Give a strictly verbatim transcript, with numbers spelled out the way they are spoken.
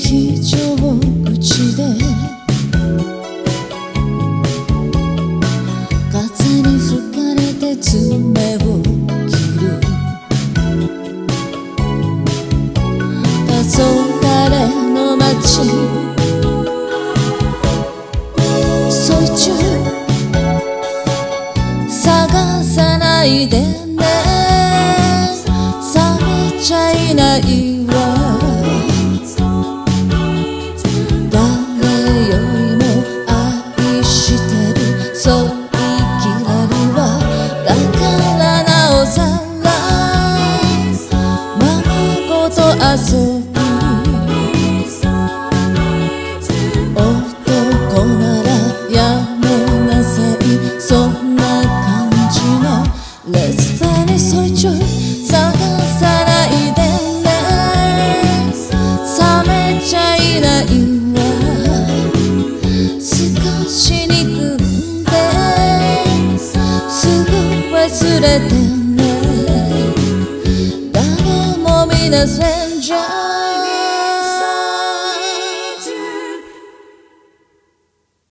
非常口で風に吹かれて爪を切る黄昏の街そいちゅう探さないでね冷めちゃいないわ誰よりも愛してるそう言い切れるわだからなおさらママ子と遊ぶ男ならやめなさいそんな感じのレストランにそいちょい探さないでね冷めちゃいないわ少し憎んですぐ忘れてね誰も見ませんじゃ